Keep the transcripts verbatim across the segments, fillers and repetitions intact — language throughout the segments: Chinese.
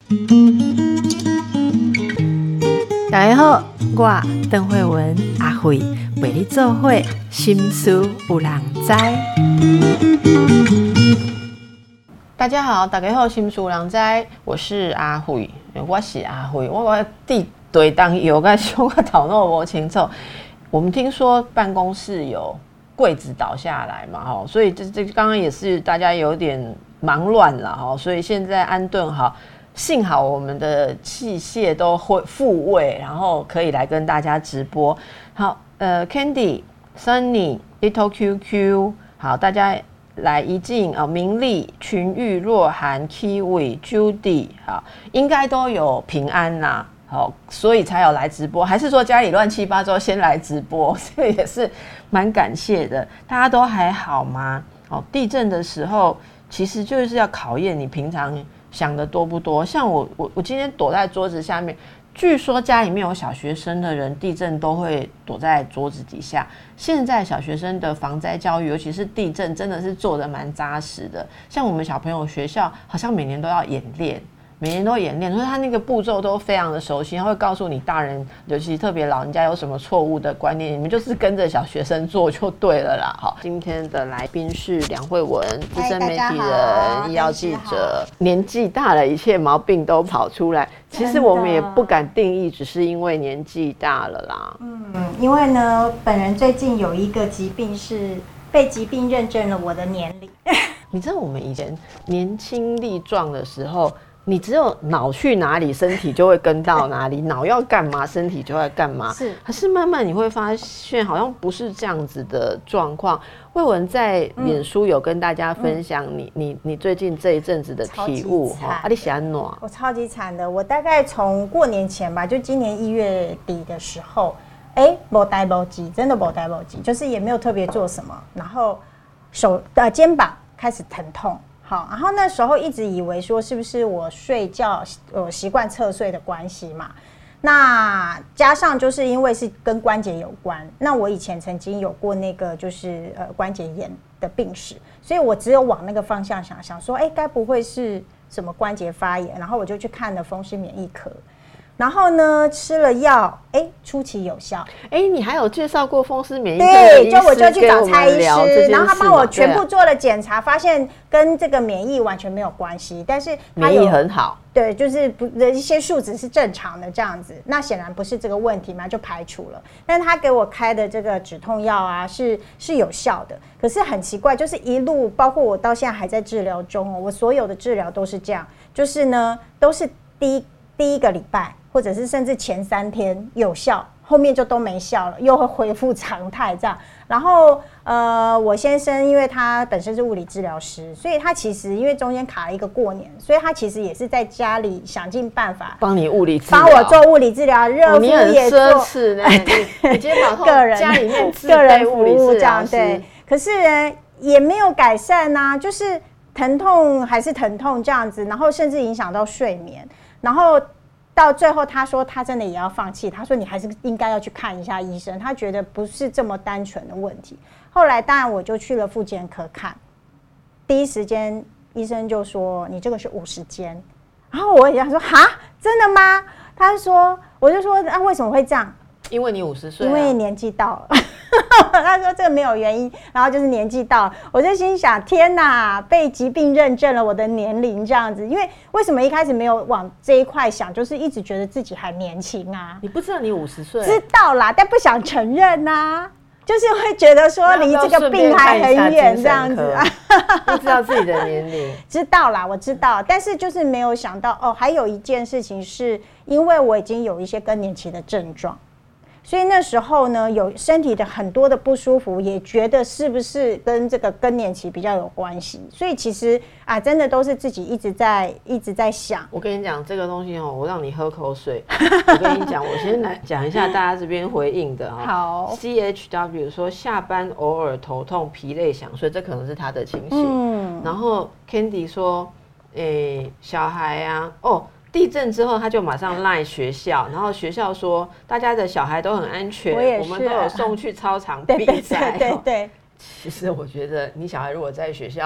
大家好，我邓惠文阿惠陪你做伙心事有人知。大家好，大家好，心事有人知，我是阿惠，我是阿惠，我我地对当有个小个头脑无清楚。我们听说办公室有柜子倒下来嘛，所以这这刚刚也是大家有点忙乱了，所以现在安顿好。幸好我们的器械都会复位，然后可以来跟大家直播。好，呃 ，Candy、Sunny、Little Q Q， 好，大家来一进啊，明丽、群玉、若涵、Kiwi、Judy， 好，应该都有平安啦，好，所以才有来直播。还是说家里乱七八糟先来直播，这个也是蛮感谢的。大家都还好吗？哦，地震的时候其实就是要考验你平常想的多不多。像我我我今天躲在桌子下面，据说家里面有小学生的人地震都会躲在桌子底下。现在小学生的防灾教育尤其是地震真的是做得蛮扎实的，像我们小朋友学校好像每年都要演练，每年都演练，所以他那个步骤都非常的熟悉，他会告诉你大人，尤其特别老人家有什么错误的观念，你们就是跟着小学生做就对了啦。好，今天的来宾是梁惠文，资深媒体人、医药记者，年纪大了，一切毛病都跑出来。其实我们也不敢定义，只是因为年纪大了啦。 嗯，因为呢，本人最近有一个疾病是被疾病认证了我的年龄。 你知道我们以前年轻力壮的时候，你只有脑去哪里，身体就会跟到哪里，脑要干嘛，身体就会干嘛。是，可是慢慢你会发现，好像不是这样子的状况。惠文在脸书有跟大家分享你、嗯、你你最近这一阵子的体悟哈，啊，你是怎样？ 我超级惨的，我大概从过年前吧，就今年一月底的时候，哎，没呆没急，真的没呆没急，就是也没有特别做什么，然后手呃肩膀开始疼痛。好，然后那时候一直以为说是不是我睡觉呃习惯侧睡的关系嘛，那加上就是因为是跟关节有关，那我以前曾经有过那个就是呃关节炎的病史，所以我只有往那个方向想，想说哎该不会是什么关节发炎，然后我就去看了风湿免疫科。然后呢，吃了药，哎，初期有效。 哎，你还有介绍过风湿免疫科的医师， 对，就我就去找蔡医师，然后他帮我全部啊做了检查，发现跟这个免疫完全没有关系，但是免疫很好。 对，就是不的一些数值是正常的这样子，那显然不是这个问题嘛，就排除了。但是他给我开的这个止痛药啊，是是有效的。可是很奇怪，就是一路包括我到现在还在治疗中哦，我所有的治疗都是这样，就是呢都是第一第一个礼拜。或者是甚至前三天有效，后面就都没效了，又会恢复常态这样。然后呃，我先生因为他本身是物理治疗师，所以他其实因为中间卡了一个过年，所以他其实也是在家里想尽办法帮你物理治疗， 帮我做物理治疗，热敷也做。 哦、你很奢侈呢，你你肩膀后个人家里面个人服务这样对。可是呢也没有改善啊，就是疼痛还是疼痛这样子，然后甚至影响到睡眠，然后。到最后他说他真的也要放弃，他说你还是应该要去看一下医生，他觉得不是这么单纯的问题。后来当然我就去了复健科看，第一时间医生就说你这个是五十肩，然后我也想说哈真的吗？他说我就说那、啊、为什么会这样？ 因为你五十岁， 因为年纪到了。他说这个没有原因，然后就是年纪到了，我就心想天哪，被疾病认证了我的年龄这样子。因为为什么一开始没有往这一块想，就是一直觉得自己还年轻啊。 你不知道你五十岁？ 知道啦，但不想承认啊，就是会觉得说离这个病还很远这样子啊。 不知道自己的年龄？ 知道啦，我知道，但是就是没有想到哦，还有一件事情是因为我已经有一些更年期的症状。所以那时候呢，有身体的很多的不舒服，也觉得是不是跟这个更年期比较有关系。所以其实啊，真的都是自己一直在一直在想。 我跟你讲这个东西哦，我让你喝口水。我跟你讲，我先来讲一下大家这边回应的哈、哦。 好 ，C H W 说下班偶尔头痛、疲累、想睡，这可能是他的情形。嗯。然后 Candy 说，诶，小孩啊，哦。地震之后，他就马上赖学校，然后学校说大家的小孩都很安全， 我, 也是、啊、我们都有送去操场比赛。 对对对对。 其实我觉得你小孩如果在学校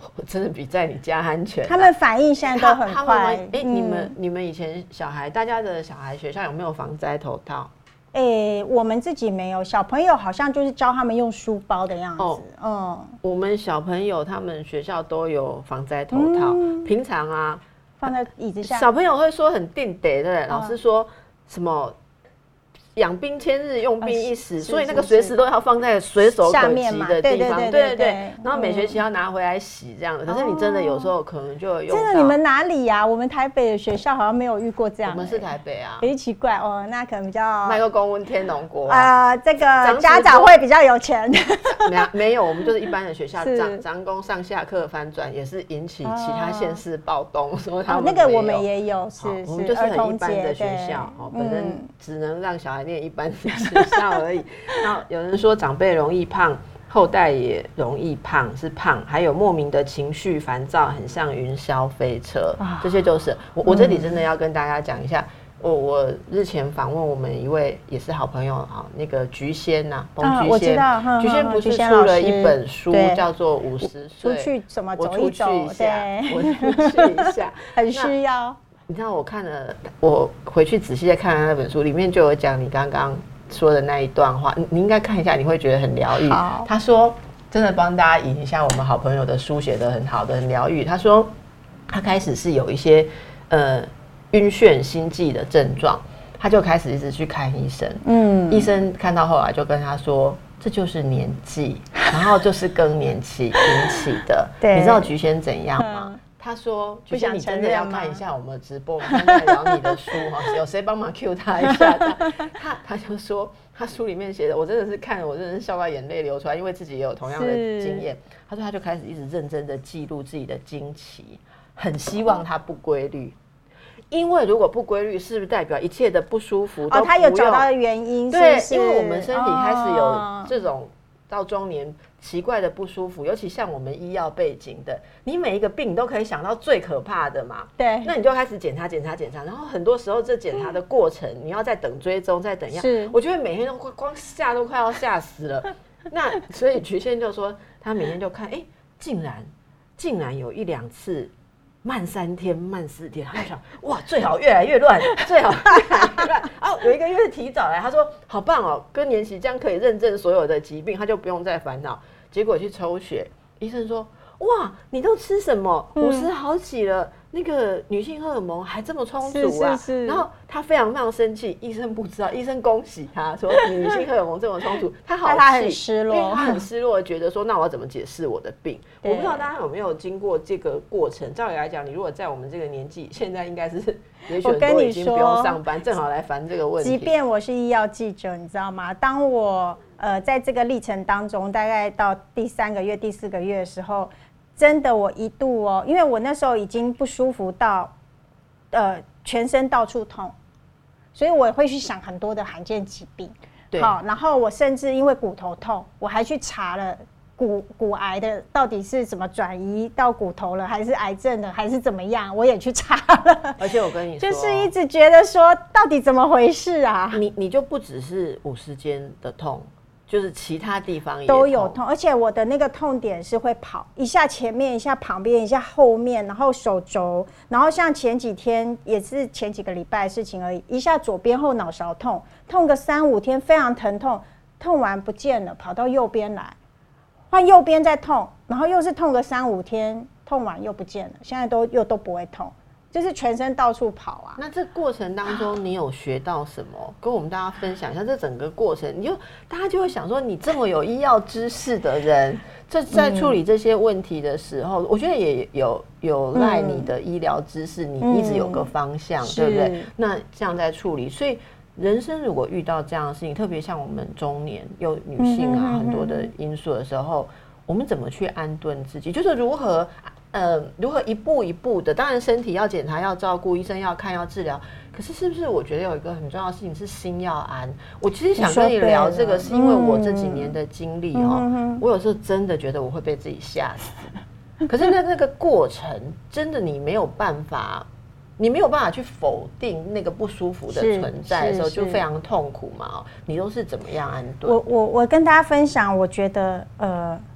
我真的比在你家安全、啊。 他们反应现在都很快。 哎、欸嗯，你们你们以前小孩，大家的小孩学校有没有防灾头套？ 哎、欸，我们自己没有，小朋友好像就是教他们用书包的样子。哦、嗯， 我们小朋友他们学校都有防灾头套，嗯、平常啊放在椅子下。 小朋友会说很定得的，老师说什么？养兵千日，用兵一时，呃、所以那个随时都要放在随手可及的地方，对对对。然后每学期要拿回来洗这样的。嗯、可是你真的有时候可能就有用到。 真的，你们哪里呀、啊？我们台北的学校好像没有遇过这样、欸。 我们是台北啊， 有点奇怪哦，那可能比较。 卖个公温天龙国啊、呃，这个家长会比较有钱。 没没有，我们就是一般的学校，长长工上下课翻转也是引起其他县市暴动，说他们、 哦、那个我们也有，是是， 我们就是很一般的学校，哦，本身只能让小孩念一般的学校而已。然后有人说长辈容易胖，后代也容易胖，是胖，还有莫名的情绪烦躁，很像云霄飞车，啊、这些就是我我这里真的要跟大家讲一下。我我日前访问我们一位也是好朋友啊，那个菊仙呐、啊，彭菊仙，啊、菊仙不是出了一本书叫做《五十岁》， 出去怎么走一走？我出去一下，我出去一下， 很需要。 你知道我看了，我回去仔细的看了那本书，里面就有讲你刚刚说的那一段话，你你应该看一下，你会觉得很疗愈。他说，真的帮大家引一下我们好朋友的书写得很好的，很疗愈。他说，他开始是有一些呃。晕眩心悸的症状，他就开始一直去看医生。嗯，医生看到后来就跟他说，这就是年纪，然后就是更年期引起的。对，你知道菊仙怎样吗？嗯、他说，菊仙，你真的要看一下我们的直播，我们刚才聊你的书哈，有谁帮忙 cue 他一下？他他就说，他书里面写的，我真的是看了，我真的是笑到眼泪流出来，因为自己也有同样的经验。他说，他就开始一直认真的记录自己的经期，很希望它不规律。因为如果不规律，是不是代表一切的不舒服都不用？ 哦，他有找到原因， 对， 是是因为我们身体开始有这种到中年奇怪的不舒服，尤其像我们医药背景的，你每一个病你都可以想到最可怕的嘛。对，那你就开始检查、检查、检查，然后很多时候这检查的过程，你要再等追踪，再等一下。是，我觉得每天都光吓都快要吓死了。那所以曲线就说，他每天就看，哎、欸，竟然竟然有一两次。慢三天，慢四天，他就想哇，最好越来越乱，最好越来越乱。哦，有一个月提早来，他说好棒哦，更年期这样可以认证所有的疾病，他就不用再烦恼。结果去抽血，医生说哇，你都吃什么？五十好几了。嗯，那个女性荷尔蒙还这么充足啊！是是是，然后他非常非常生气，医生不知道，医生恭喜他说女性荷尔蒙这么充足，他好气， 他很失落， 因为他很失落，觉得说那我要怎么解释我的病？我不知道大家有没有经过这个过程。照理来讲，你如果在我们这个年纪，现在应该是也许很多已经不用上班，正好来烦这个问题。 即便我是医药记者，你知道吗？当我呃在这个历程当中，大概到第三个月、第四个月的时候。真的，我一度哦，因为我那时候已经不舒服到，呃，全身到处痛，所以我会去想很多的罕见疾病。对，好，然后我甚至因为骨头痛，我还去查了骨骨癌的到底是怎么转移到骨头了，还是癌症的，还是怎么样，我也去查了。 而且我跟你说， 就是一直觉得说，到底怎么回事啊？ 你你就不只是五十肩的痛。就是其他地方也都有痛，而且我的那个痛点是会跑一下前面，一下旁边，一下后面，然后手肘，然后像前几天也是前几个礼拜的事情而已，一下左边后脑勺痛，痛个三五天，非常疼痛，痛完不见了，跑到右边来，换右边再痛，然后又是痛个三五天，痛完又不见了，现在都又都不会痛。就是全身到处跑啊！ 那这过程当中，你有学到什么？跟我们大家分享一下这整个过程。你就大家就会想说，你这么有医药知识的人，这在处理这些问题的时候，嗯、我觉得也有有赖你的医疗知识，嗯、你一直有个方向，对不对？那这样在处理，所以人生如果遇到这样的事情，特别像我们中年有女性啊、嗯、很多的因素的时候，我们怎么去安顿自己？就是如何。呃，如何一步一步的？当然，身体要检查、要照顾，医生要看、要治疗。可是，是不是我觉得有一个很重要的事情是心要安？我其实想跟你聊这个，是因为我这几年的经历哈、嗯，我有时候真的觉得我会被自己吓死。可是那那个过程，真的你没有办法，你没有办法去否定那个不舒服的存在的时候，就非常痛苦嘛。你都是怎么样安顿？ 我我我跟大家分享，我觉得呃。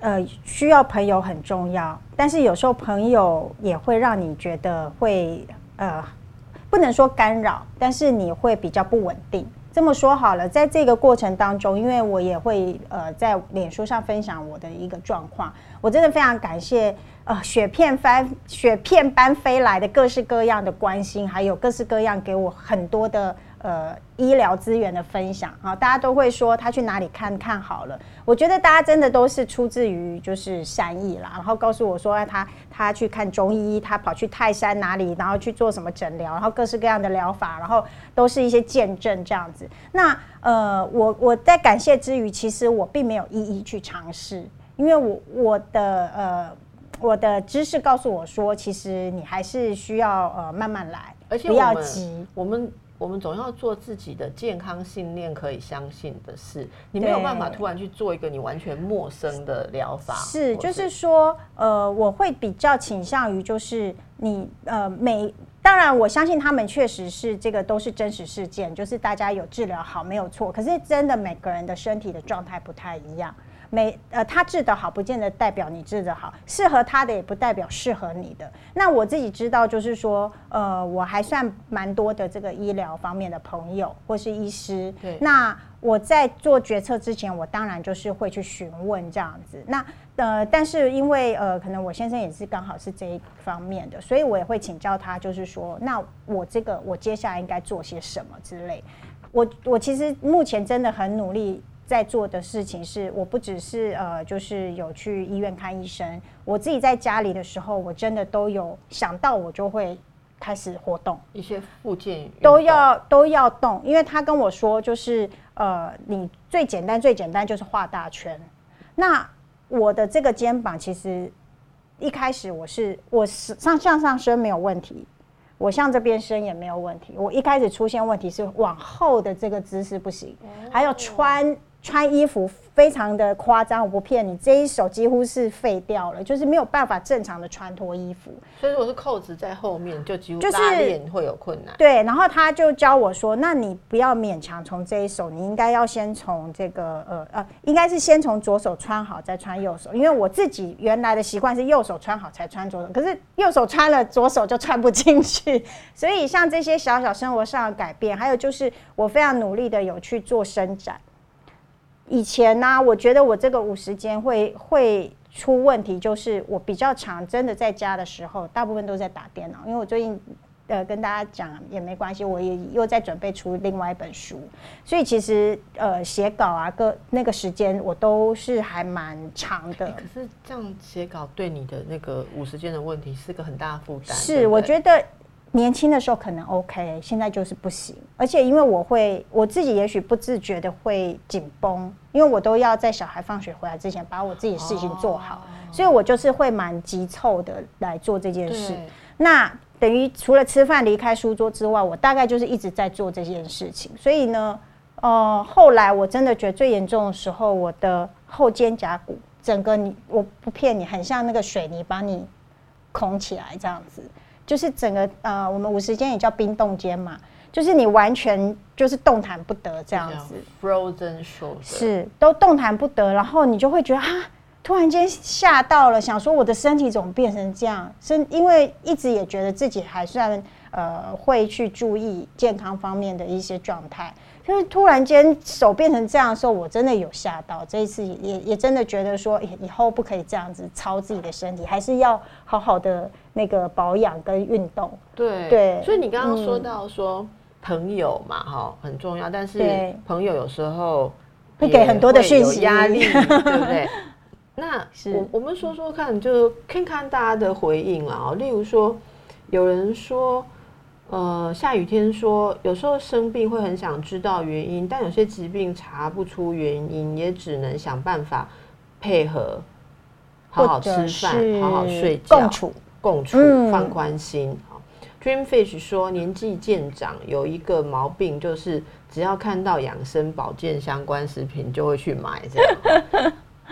呃，需要朋友很重要，但是有时候朋友也会让你觉得会呃，不能说干扰，但是你会比较不稳定。这么说好了，在这个过程当中，因为我也会呃在脸书上分享我的一个状况，我真的非常感谢呃雪片翻雪片般飞来的各式各样的关心，还有各式各样给我很多的呃医疗资源的分享啊，大家都会说他去哪里看看好了。我觉得大家真的都是出自于就是善意啦，然后告诉我说他他去看中医，他跑去泰山哪里，然后去做什么诊疗，然后各式各样的疗法，然后都是一些见证这样子。那呃，我我在感谢之余，其实我并没有一一去尝试，因为我我的呃我的知识告诉我说，其实你还是需要呃慢慢来， 而且不要急。 我们我们总要做自己的健康信念可以相信的事，你没有办法突然去做一个你完全陌生的疗法。 是，就是说，呃，我会比较倾向于就是你呃每。当然，我相信他们确实是这个都是真实事件，就是大家有治疗好没有错。可是真的每个人的身体的状态不太一样，每呃他治得好，不见得代表你治得好，适合他的也不代表适合你的。那我自己知道，就是说，呃，我还算蛮多的这个医疗方面的朋友或是医师。 对， 那我在做决策之前，我当然就是会去询问这样子。那呃，但是因为呃，可能我先生也是刚好是这一方面的，所以我也会请教他，就是说，那我这个我接下来应该做些什么之类。我我其实目前真的很努力在做的事情是，我不只是呃，就是有去医院看医生，我自己在家里的时候，我真的都有想到，我就会开始活动， 一些复健都要都要动，因为他跟我说，就是呃，你最简单最简单就是画大圈。那我的这个肩膀其实一开始我是我上向上伸没有问题，我向这边伸也没有问题。我一开始出现问题是往后的这个姿势不行，还有穿穿衣服非常的夸张，我不骗你，这一手几乎是废掉了，就是没有办法正常的穿脱衣服。 所以如果是扣子在后面，就几乎拉链会有困难。 对，然后他就教我说，那你不要勉强从这一手，你应该要先从这个呃呃，应该是先从左手穿好再穿右手，因为我自己原来的习惯是右手穿好才穿左手，可是右手穿了左手就穿不进去，所以像这些小小生活上的改变，还有就是我非常努力的有去做伸展。以前呢、啊，我觉得我这个五十肩会会出问题，就是我比较常真的在家的时候，大部分都在打电脑，因为我最近呃跟大家讲也没关系，我也又在准备出另外一本书，所以其实呃写稿啊各那个时间我都是还蛮长的、欸。 可是这样写稿对你的那个五十肩的问题是个很大的负担。 是，我觉得。年轻的时候可能 OK， 现在就是不行。而且因为我会我自己也许不自觉的会紧绷，因为我都要在小孩放学回来之前把我自己的事情做好，哦、所以我就是会蛮急凑的来做这件事。那等于除了吃饭离开书桌之外，我大概就是一直在做这件事情。所以呢，呃，后来我真的觉得最严重的时候，我的后肩胛骨整个你我不骗你，很像那个水泥把你孔起来这样子。就是整个呃，我们五十肩也叫冰冻肩嘛，就是你完全就是动弹不得这样子 ，frozen shoulder 是都动弹不得，然后你就会觉得啊，突然间吓到了，想说我的身体怎么变成这样？身因为一直也觉得自己还算呃会去注意健康方面的一些状态，就是突然间手变成这样的时候，我真的有吓到。这一次也也真的觉得说，以后不可以这样子操自己的身体，还是要好好的那个保养跟运动。 对对， 所以你刚刚说到说朋友嘛，哈、嗯，很重要，但是朋友有时候会给很多的讯息， 压力，对不对？那我我们说说看，就看看大家的回应啦。例如说，有人说。呃，下雨天说，有时候生病会很想知道原因，但有些疾病查不出原因，也只能想办法配合，好好吃饭，好好睡觉， 共处， 共处，嗯、放宽心。Dreamfish 说，年纪渐长有一个毛病，就是只要看到养生保健相关食品就会去买，这样。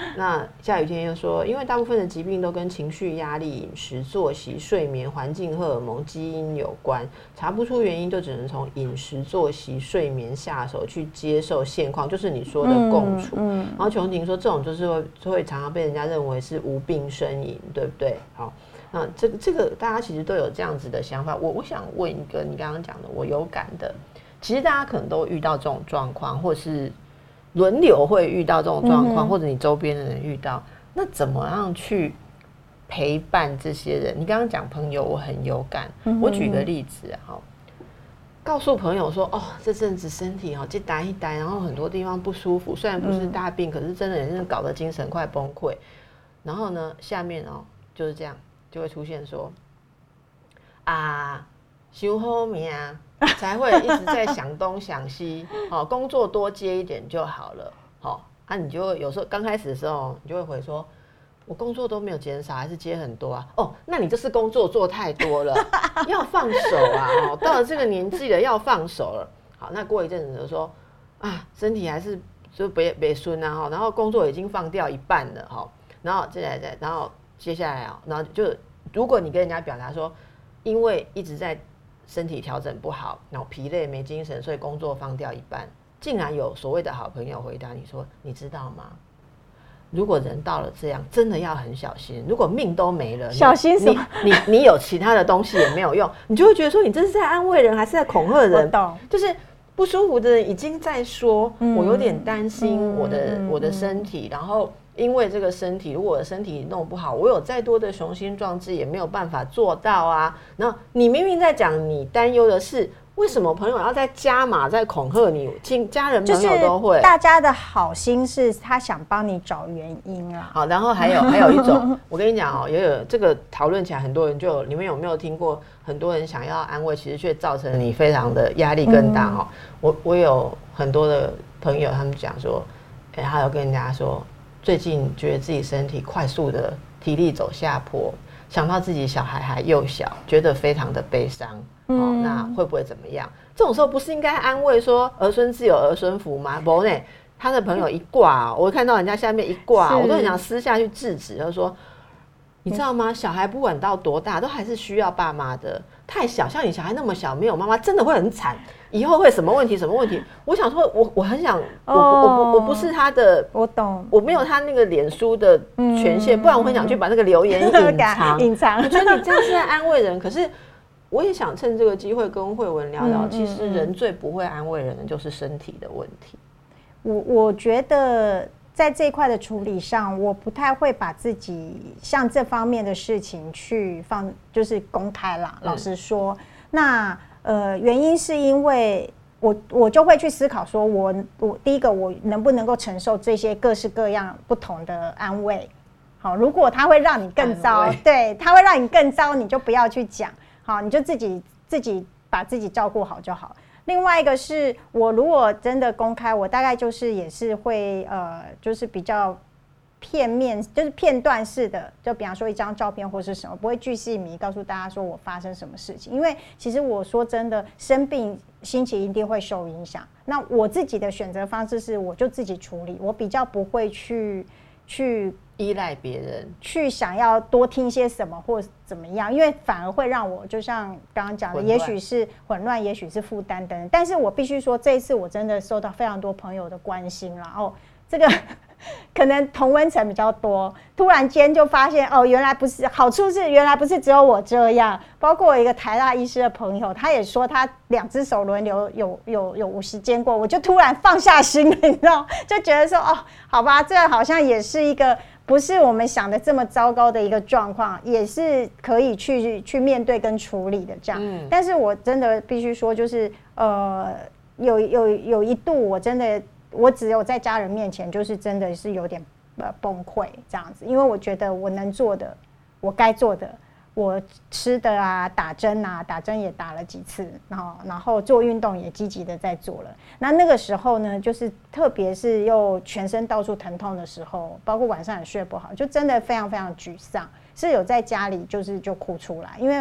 那下雨天又说，因为大部分的疾病都跟情绪、压力、饮食、作息、睡眠、环境、荷尔蒙、基因有关，查不出原因，就只能从饮食、作息、睡眠下手去接受现况，就是你说的共处。嗯嗯、然后琼婷说，这种就是会会常常被人家认为是无病呻吟，对不对？好，那这个这个大家其实都有这样子的想法。我我想问一个你刚刚讲的，我有感的，其实大家可能都遇到这种状况，或是轮流会遇到这种状况，嗯、或者你周边的人遇到，那怎么样去陪伴这些人？你刚刚讲朋友，我很有感。嗯、我举个例子哈，告诉朋友说，哦，这阵子身体哦，就呆一呆，然后很多地方不舒服，虽然不是大病，嗯、可是真的也是搞得精神快崩溃。然后呢，下面哦就是这样，就会出现说，啊，伤好命。才会一直在想东想西，哦，工作多接一点就好了，好、哦，啊，你就有时候刚开始的时候，你就会回说，我工作都没有减少，还是接很多啊，哦，那你这是工作做太多了，要放手啊，哦，到了这个年纪了要放手了，好，那过一阵子就说，啊，身体还是就别别孙啊，然后工作已经放掉一半了，哈，然后接下来，然后接下来啊，然后就如果你跟人家表达说，因为一直在身体调整不好，然后疲累没精神，所以工作放掉一半。竟然有所谓的好朋友回答你说：“你知道吗？如果人到了这样，真的要很小心。如果命都没了， 小心什么？ 你 你, 你有其他的东西也没有用，你就会觉得说，你这是在安慰人，还是在恐吓人？就是不舒服的人已经在说，嗯、我有点担心我的、嗯、我的身体，然后。”因为这个身体，如果我的身体弄不好，我有再多的雄心壮志也没有办法做到啊。然后你明明在讲你担忧的是，为什么朋友要再加码、再恐吓你？亲家人朋友都会。 就是、大家的好心是他想帮你找原因啊。 好，然后还有还有一种，我跟你讲哦，也有这个讨论起来，很多人就有，你们有没有听过？很多人想要安慰，其实却造成你非常的压力更大哦。嗯、我我有很多的朋友，他们讲说，哎，还有跟人家说。最近觉得自己身体快速的体力走下坡，想到自己小孩还幼小，觉得非常的悲伤。嗯哦、那会不会怎么样？这种时候不是应该安慰说儿孙自有儿孙福吗？不呢，他的朋友一挂、哦，我看到人家下面一挂，我都很想私下去制止，就是说，你知道吗？小孩不管到多大，都还是需要爸妈的。太小，像你小孩那么小，没有妈妈，真的会很惨。以后会什么问题？什么问题？我想说，我我很想，我、oh, 我不我不是他的， 我懂， 我没有他那个脸书的权限，嗯、不然我很想去把那个留言隐藏。 隐藏。 我觉得你这样是在安慰人，可是我也想趁这个机会跟慧文聊聊，嗯、其实人最不会安慰人的就是身体的问题。 我我觉得在这一块的处理上，我不太会把自己像这方面的事情去放，就是公开啦。嗯、老实说，那。呃，原因是因为我我就会去思考说我，我我第一个我能不能够承受这些各式各样不同的安慰？好，如果它会让你更糟，对，它会让你更糟，你就不要去讲，好，你就自己自己把自己照顾好就好。另外一个是我如果真的公开，我大概就是也是会呃，就是比较。片面就是片段式的，就比方说一张照片或是什么，不会巨细靡告诉大家说我发生什么事情。因为其实我说真的，生病心情一定会受影响。那我自己的选择方式是，我就自己处理，我比较不会去去依赖别人， 去想要多听些什么或怎么样，因为反而会让我就像刚刚讲的，也许是混乱，也许是负担等等。但是我必须说，这一次我真的受到非常多朋友的关心，然后这个。可能同温层比较多，突然间就发现哦，原来不是，好处是原来不是只有我这样，包括我一个台大医师的朋友，他也说他两只手轮流有有有五十肩过，我就突然放下心了，你知道，就觉得说哦，好吧，这好像也是一个不是我们想的这么糟糕的一个状况，也是可以去去面对跟处理的这样。嗯、但是我真的必须说，就是呃，有有有一度我真的。我只有在家人面前，就是真的是有点呃崩溃这样子，因为我觉得我能做的，我该做的，我吃的啊，打针啊，打针也打了几次，然后然后做运动也积极的在做了。那那个时候呢，就是特别是又全身到处疼痛的时候，包括晚上也睡不好，就真的非常非常沮丧，是有在家里就是就哭出来，因为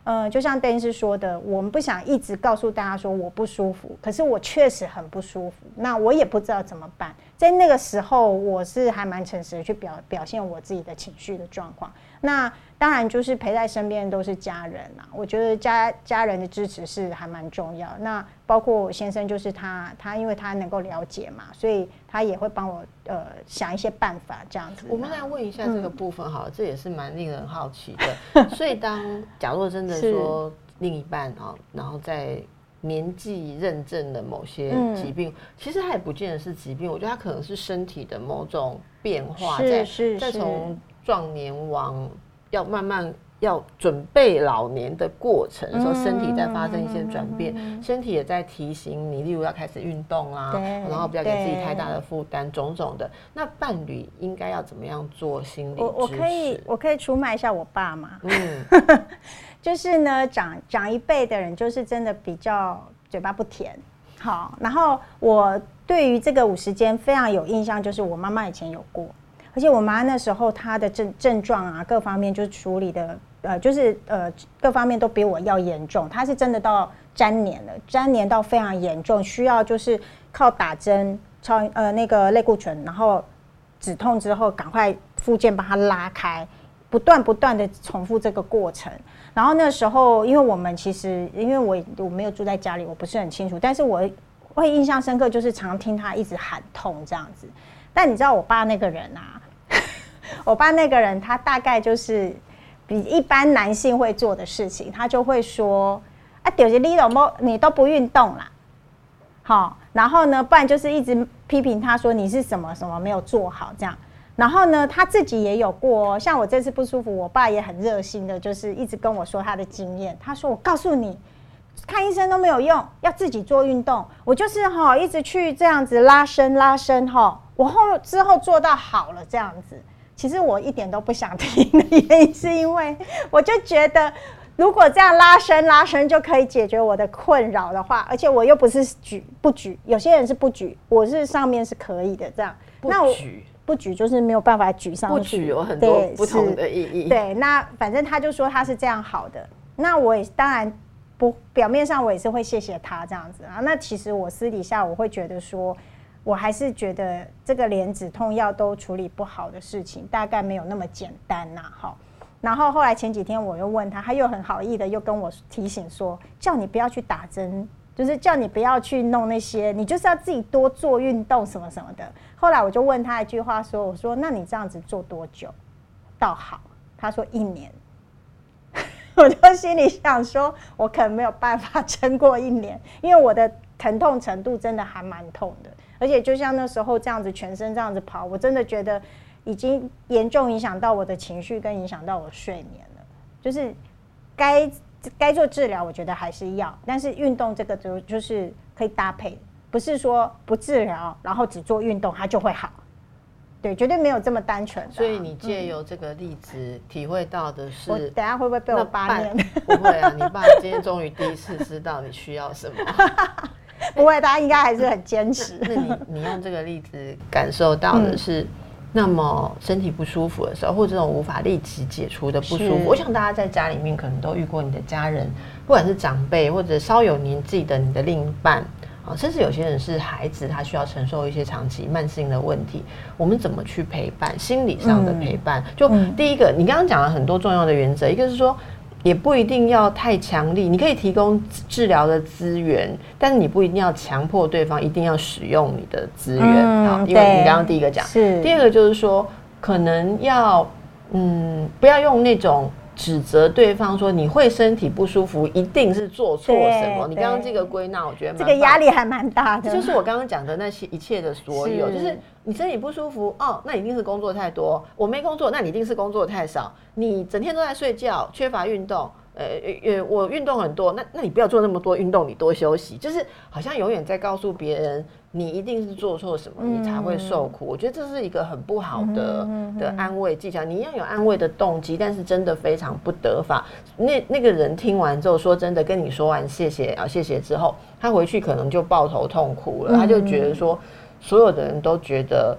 呃，就像邓医师说的，我们不想一直告诉大家说我不舒服，可是我确实很不舒服，那我也不知道怎么办。在那个时候，我是还蛮诚实的去表表现我自己的情绪的状况。那当然就是陪在身边都是家人啊，我觉得家家人的支持是还蛮重要。那包括我先生，就是他他因为他能够了解嘛，所以他也会帮我呃想一些办法这样子。 我们来问一下这个部分好了，嗯、这也是蛮令人好奇的。所以当假如真的说另一半啊，然后在年纪认证的某些疾病、嗯，其实它也不见得是疾病，我觉得它可能是身体的某种变化， 是是再从壮年往要慢慢要准备老年的过程的时候，嗯、身体在发生一些转变、嗯，身体也在提醒你，例如要开始运动啦，然后不要给自己太大的负担，种种的。那伴侣应该要怎么样做心理支持？ 我我可以我可以出卖一下我爸吗？嗯。就是呢，长长一辈的人就是真的比较嘴巴不甜，好。然后我对于这个五十肩非常有印象，就是我妈妈以前有过，而且我妈那时候她的症症状啊，各方面就是处理的，呃，就是呃各方面都比我要严重。她是真的到粘连了，粘连到非常严重，需要就是靠打针超呃那个类固醇，然后止痛之后赶快复健把它拉开。不断不断的重复这个过程，然后那时候，因为我们其实，因为我我没有住在家里，我不是很清楚，但是我会印象深刻，就是常听他一直喊痛这样子。但你知道我爸那个人啊，我爸那个人他大概就是比一般男性会做的事情，他就会说啊，就是你都没你都不运动啦，好，然后呢，不然就是一直批评他说你是什么什么没有做好这样。然后呢，他自己也有过、哦，像我这次不舒服，我爸也很热心的，就是一直跟我说他的经验。他说：“我告诉你，看医生都没有用，要自己做运动。我就是哈、哦，一直去这样子拉伸拉伸哈、哦，我后之后做到好了这样子。其实我一点都不想听的原因，是因为我就觉得，如果这样拉伸拉伸就可以解决我的困扰的话，而且我又不是举不举，有些人是不举，我是上面是可以的这样。 不举。 不举就是没有办法举上去， 不举有很多不同的意义。 对，那反正他就说他是这样好的，那我也当然不表面上我也是会谢谢他这样子啊。那其实我私底下我会觉得说，我还是觉得这个连止痛药都处理不好的事情，大概没有那么简单呐、啊。好，然后后来前几天我又问他，他又很好意的又跟我提醒说，叫你不要去打针。就是叫你不要去弄那些，你就是要自己多做运动什么什么的。后来我就问他一句话说：“我说那你这样子做多久到好？”他说一年。我就心里想说，我可能没有办法撑过一年，因为我的疼痛程度真的还蛮痛的，而且就像那时候这样子全身这样子跑，我真的觉得已经严重影响到我的情绪，跟影响到我睡眠了。就是该。该做治疗，我觉得还是要，但是运动这个就就是可以搭配，不是说不治疗，然后只做运动它就会好，对，绝对没有这么单纯、啊。 所以你借由这个例子、嗯、体会到的是， 我等一下会不会被我八念？ 不会啊，你爸今天终于第一次知道你需要什么。 不会，他应该还是很坚持。 那, 那你你用这个例子感受到的是？嗯，那么身体不舒服的时候，或者这种无法立即解除的不舒服，我想大家在家里面可能都遇过你的家人，不管是长辈或者稍有年纪的你的另一半啊，甚至有些人是孩子，他需要承受一些长期慢性的问题，我们怎么去陪伴？心理上的陪伴，嗯、就第一个，你刚刚讲了很多重要的原则，一个是说。也不一定要太强力，你可以提供治疗的资源，但是你不一定要强迫对方一定要使用你的资源，嗯、好，因为你刚刚第一个讲，第二个就是说，可能要嗯，不要用那种指责对方说你会身体不舒服，一定是做错什么。你刚刚这个归纳，我觉得这个压力还蛮大的。 这就是我刚刚讲的那些一切的所有，是就是你身体不舒服哦，那一定是工作太多；我没工作，那你一定是工作太少。你整天都在睡觉，缺乏运动。呃呃，我运动很多，那那你不要做那么多运动，你多休息，就是好像永远在告诉别人，你一定是做错什么，嗯、你才会受苦。我觉得这是一个很不好的、嗯、的安慰技巧。你要有安慰的动机，但是真的非常不得法。那那个人听完之后，说真的，跟你说完谢谢啊谢谢之后，他回去可能就抱头痛哭了，嗯、他就觉得说，所有的人都觉得。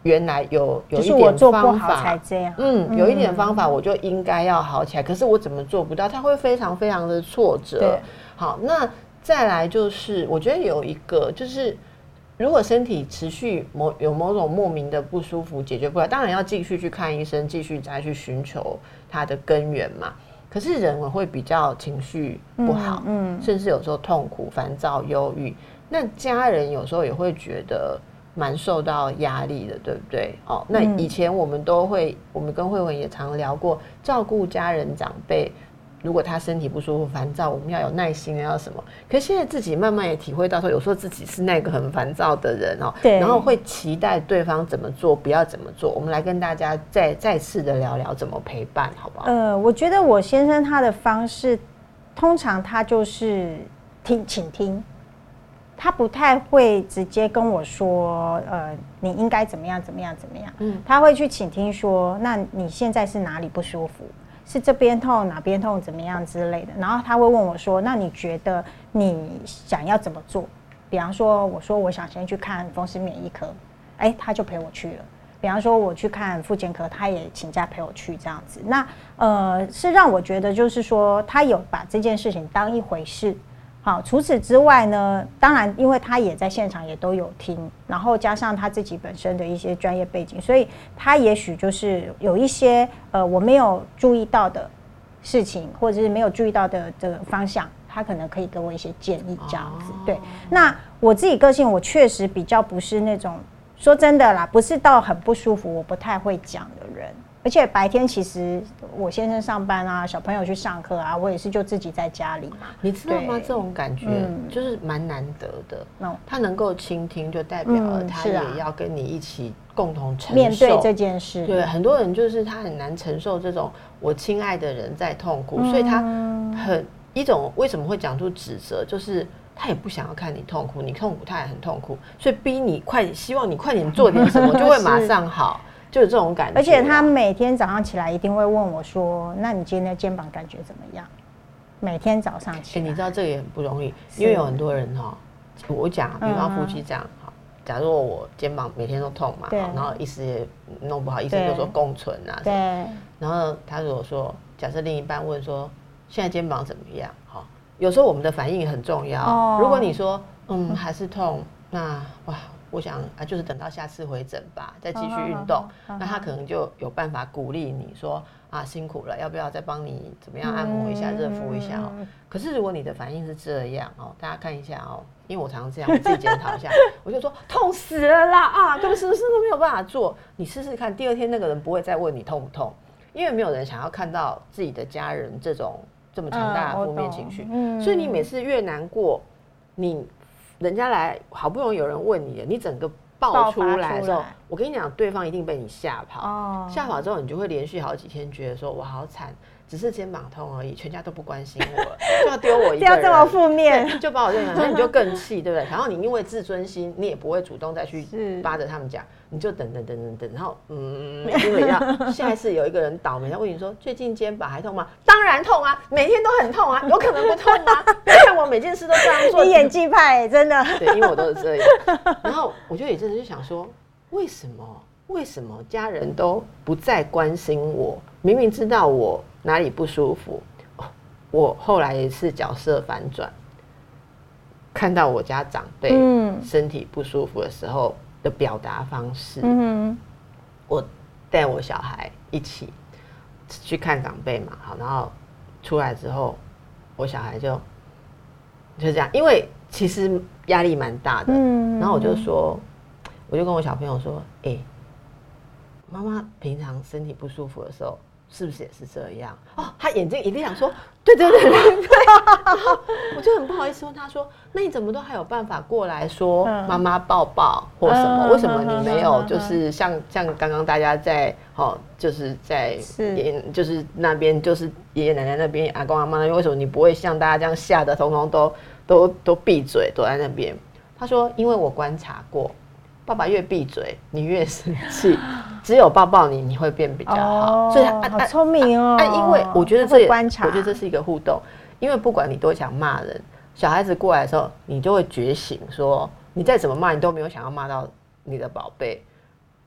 原来有有一就是我点做不好方法才这样， 嗯，有一点方法我就应该要好起来，可是我怎么做不到？他会非常非常的挫折。 对， 好，那再来就是我觉得有一个就是。如果身体持续某有某种莫名的不舒服解决不了，当然要继续去看医生，继续再去寻求它的根源嘛。可是人会比较情绪不好，嗯，嗯甚至有时候痛苦、烦躁、忧郁。那家人有时候也会觉得蛮受到压力的，对不对？哦，那以前我们都会，我们跟慧文也常聊过，照顾家人长辈。如果他身体不舒服、烦躁，我们要有耐心，要什么？可是现在自己慢慢也体会到说，有时候自己是那个很烦躁的人哦，然后会期待对方怎么做，不要怎么做。我们来跟大家再再次的聊聊怎么陪伴，好不好？ 呃，我觉得我先生他的方式，通常他就是听，倾听，他不太会直接跟我说，呃，你应该怎么样，怎么样，怎么样。嗯，他会去倾听说，那你现在是哪里不舒服？是这边痛哪边痛怎么样之类的，然后他会问我说那你觉得你想要怎么做？比方说我说我想先去看风湿免疫科，哎，他就陪我去了。比方说我去看复健科，他也请假陪我去这样子。那呃是让我觉得就是说他有把这件事情当一回事。好，除此之外呢，当然因为他也在现场也都有听，然后加上他自己本身的一些专业背景，所以他也许就是有一些呃我没有注意到的事情，或者是没有注意到的这个方向，他可能可以给我一些建议这样子。对，那我自己个性我确实比较不是那种说真的啦，不是到很不舒服我不太会讲的人。而且白天其实我先生上班啊，小朋友去上课啊，我也是就自己在家里嘛。 你知道吗？这种感觉就是蛮难得的。嗯、他能够倾听，就代表了他也要跟你一起共同承受、 面对这件事。 对，很多人就是他很难承受这种我亲爱的人在痛苦，嗯、所以他很一种为什么会讲出指责，就是他也不想要看你痛苦，你痛苦他也很痛苦，所以逼你快，希望你快点做点什么，就会马上好。就有这种感觉、啊， 而且他每天早上起来一定会问我说：“那你今天的肩膀感觉怎么样？”每天早上起来， 欸、你知道这个也很不容易，因为有很多人哈，我讲，比方夫妻这样哈，假如我肩膀每天都痛嘛，然后医师也弄不好，医生就说共存啊，对，然后他如果说，假设另一半问说现在肩膀怎么样，哈，有时候我们的反应很重要。哦、如果你说嗯还是痛，那哇。我想啊，就是等到下次回诊吧，再继续运动。那他可能就有办法鼓励你说啊，辛苦了，要不要再帮你怎么样按摩一下、热敷一下哦？可是如果你的反应是这样哦，大家看一下哦，因为我常常这样，我自己检讨一下，我就说痛死了啦啊，根本什么事都没有办法做。你试试看，第二天那个人不会再问你痛不痛，因为没有人想要看到自己的家人这种这么强大的负面情绪。嗯、所以你每次越难过，你。人家来好不容易有人问你，你整个爆出来的时候，我跟你讲，对方一定被你吓跑。哦、吓跑之后，你就会连续好几天觉得说我好惨，只是肩膀痛而已，全家都不关心我了，就要丢我一个人，不要这么负面， 就把我这样，那你就更气，对不对？然后你因为自尊心，你也不会主动再去扒着他们讲，你就等等等等等，然后嗯，因为要下一次有一个人倒霉，他问你说最近肩膀还痛吗？当然痛啊，每天都很痛啊，有可能不痛吗？不要看我每件事都这样做， 你演技派、欸、真的。 对，因为我都是这样。然后我就也真的就想说，为什么为什么家人都不再关心我？明明知道我哪里不舒服，我后来也是角色反转，看到我家长辈身体不舒服的时候的表达方式，嗯、我带我小孩一起去看长辈嘛，好，然后出来之后，我小孩就就这样，因为其实压力蛮大的，嗯、然后我就说，我就跟我小朋友说，哎、欸，妈妈平常身体不舒服的时候。是不是也是这样？哦，他眼睛一定想说，对对对对对。然后我就很不好意思问他说：“那你怎么都还有办法过来说妈妈抱抱或什么？为什么你没有？就是像像刚刚大家在哦，就是在爷就是那边就是爷爷奶奶那边阿公阿妈那边，为什么你不会像大家这样吓得通通都都都闭嘴躲在那边？”他说：“因为我观察过。”爸爸越闭嘴，你越生气。只有抱抱你，你会变比较好。哦、所以他好聪明哦。 啊，因为我觉得这也， 观察， 我觉得这是一个互动。因为不管你多想骂人，小孩子过来的时候，你就会觉醒说，你再怎么骂，你都没有想要骂到你的宝贝。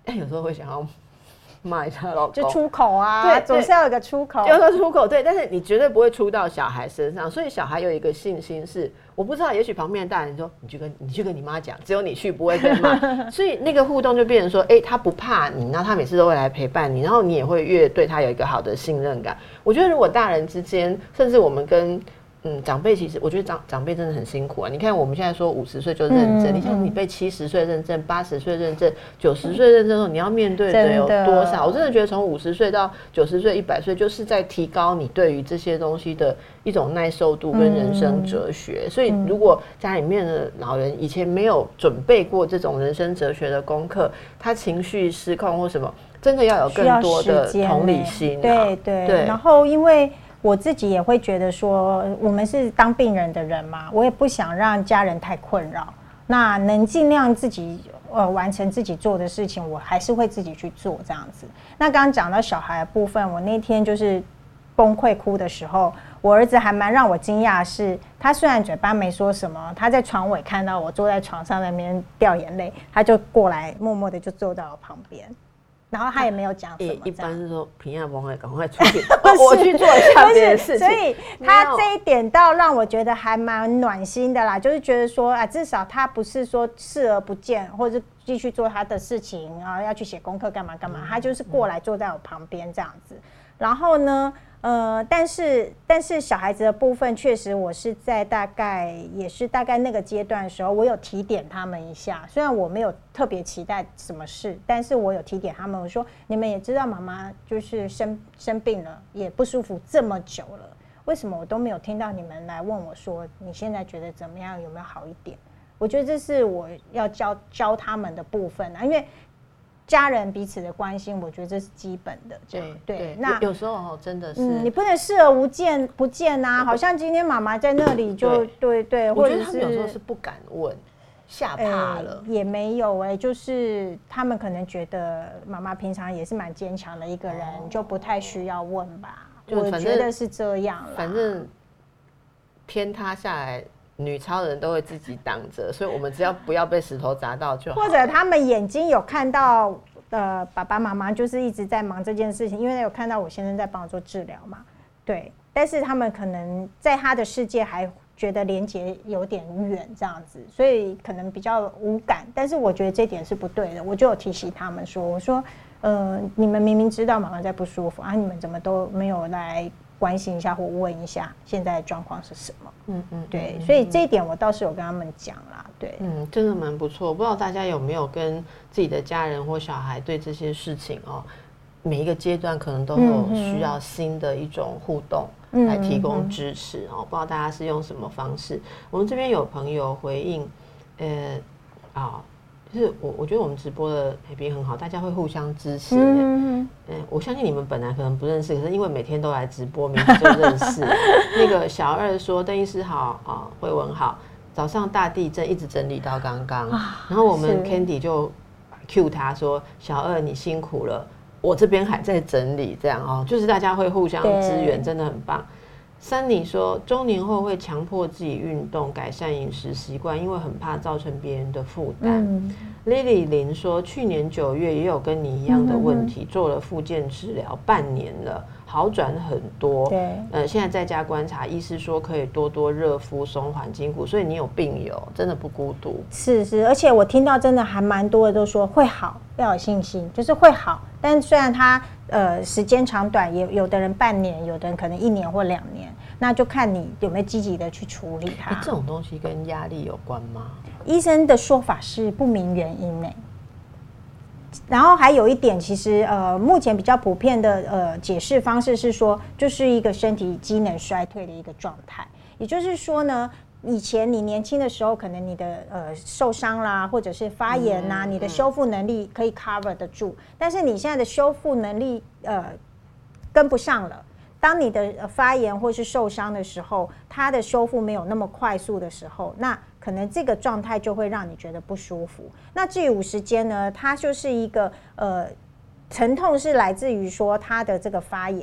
哎，有时候会想要骂一下老公， 就出口啊，总是要有个出口， 有个出口，对，但是你绝对不会出到小孩身上，所以小孩有一个信心是，我不知道，也许旁边的大人说，你去跟你去跟你妈讲，只有你去，不会被骂，所以那个互动就变成说，哎、欸，他不怕你，然后他每次都会来陪伴你，然后你也会越对他有一个好的信任感。我觉得如果大人之间，甚至我们跟嗯，长辈其实我觉得长长辈真的很辛苦啊！你看我们现在说五十岁就认证，嗯、你像你被七十岁认证、八十岁认证、九十岁认证的时候，你要面对的有多少？我真的觉得从五十岁到九十岁、一百岁，就是在提高你对于这些东西的一种耐受度跟人生哲学。嗯、所以如果家里面的老人以前没有准备过这种人生哲学的功课，他情绪失控或什么，真的要有更多的同理心、啊。 对 对, 对。然后因为我自己也会觉得说，我们是当病人的人嘛，我也不想让家人太困扰。那能尽量自己呃完成自己做的事情，我还是会自己去做这样子。那刚刚讲到小孩的部分，我那天就是崩溃哭的时候，我儿子还蛮让我惊讶的是，他虽然嘴巴没说什么，他在床尾看到我坐在床上那边掉眼泪，他就过来默默的就坐到我旁边。然后他也没有讲什么， 一般是说平安不会赶快出去，我去做一下别的事情。 所以他这一点倒让我觉得还蛮暖心的啦，就是觉得说啊，至少他不是说视而不见，或者继续做他的事情啊，要去写功课干嘛干嘛，他就是过来坐在我旁边这样子。然后呢，呃，但是但是小孩子的部分，确实我是在大概也是大概那个阶段的时候，我有提点他们一下。虽然我没有特别期待什么事，但是我有提点他们，我说你们也知道妈妈就是生生病了，也不舒服这么久了，为什么我都没有听到你们来问我说你现在觉得怎么样，有没有好一点？我觉得这是我要教教他们的部分啊，因为家人彼此的关心，我觉得这是基本的。 对 对, 对，那有时候真的是、 嗯，你不能视而无见不见啊。好像今天妈妈在那里就对 对, 对， 我觉得他们有时候是不敢问，吓怕了、 欸、也没有哎、欸，就是他们可能觉得妈妈平常也是蛮坚强的一个人、哦，就不太需要问吧。我觉得是这样啦。 反正天塌下来，女超人都会自己挡着，所以我们只要不要被石头砸到就好。 或者他们眼睛有看到，呃，爸爸妈妈就是一直在忙这件事情，因为有看到我先生在帮我做治疗嘛，对。但是他们可能在他的世界还觉得连结有点远这样子，所以可能比较无感。但是我觉得这点是不对的，我就有提醒他们说，我说，呃，你们明明知道妈妈在不舒服啊，你们怎么都没有来关心一下或问一下现在的状况是什么？嗯嗯，对，所以这一点我倒是有跟他们讲啦。对， 嗯，真的蛮不错。不知道大家有没有跟自己的家人或小孩对这些事情哦，每一个阶段可能都有需要新的一种互动来提供支持哦。不知道大家是用什么方式？我们这边有朋友回应，呃，啊。就是我，我觉得我们直播的配比很好，大家会互相支持。嗯嗯，我相信你们本来可能不认识，可是因为每天都来直播，明天就认识。那个小二说：“邓医师好啊，慧文好。早上大地震一直整理到刚刚，然后我们 Candy 就 cue 他说：小二你辛苦了，我这边还在整理，这样哦，就是大家会互相支援，真的很棒。”珊妮说，中年后会强迫自己运动，改善饮食习惯，因为很怕造成别人的负担。嗯、Lily 林说，去年九月也有跟你一样的问题，嗯、做了复健治疗半年了，好转很多。对，呃，现在在家观察，医师说可以多多热敷，松缓筋骨，所以你有病友，真的不孤独。 是是，而且我听到真的还蛮多的都说会好，要有信心，就是会好。但虽然它呃时间长短，也有的人半年，有的人可能一年或两年，那就看你有没有积极的去处理它。 这种东西跟压力有关吗？ 医生的说法是不明原因呢。然后还有一点，其实呃目前比较普遍的呃解释方式是说，就是一个身体机能衰退的一个状态。也就是说呢，以前你年轻的时候，可能你的呃受伤啦，或者是发炎啦，嗯、你的修复能力可以 cover 得住，但是你现在的修复能力呃跟不上了。当你的发炎或是受伤的时候，它的修复没有那么快速的时候，那可能这个状态就会让你觉得不舒服。那至于五十肩呢，它就是一个呃疼痛是来自于说它的这个发炎。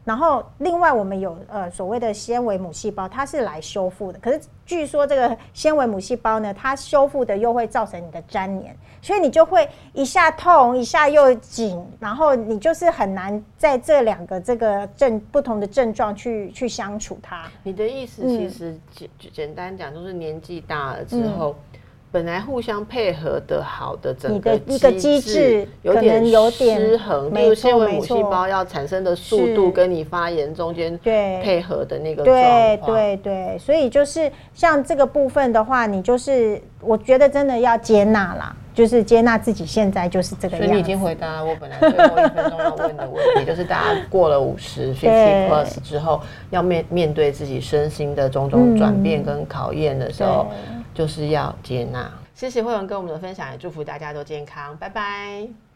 然后另外我们有呃所谓的纤维母细胞，它是来修复的。可是据说这个纤维母细胞呢，它修复的又会造成你的粘连，所以你就会一下痛一下又紧，然后你就是很难在这两个这个症不同的症状去去相处它。 你的意思其实简、嗯、简单讲，就是年纪大了之后。嗯，本来互相配合的好的整个一个机制有点失衡，例如纤维母细胞要产生的速度跟你发炎中间配合的那个状况， 对对对，所以就是像这个部分的话，你就是我觉得真的要接纳啦，就是接纳自己现在就是这个样子。 所以你已经回答了我本来最后一分钟要问的问题，就是大家过了五十 五十 plus 之后，要面面对自己身心的种种转变跟考验的时候。嗯，就是要接纳。谢谢慧文跟我们的分享，也祝福大家都健康，拜拜。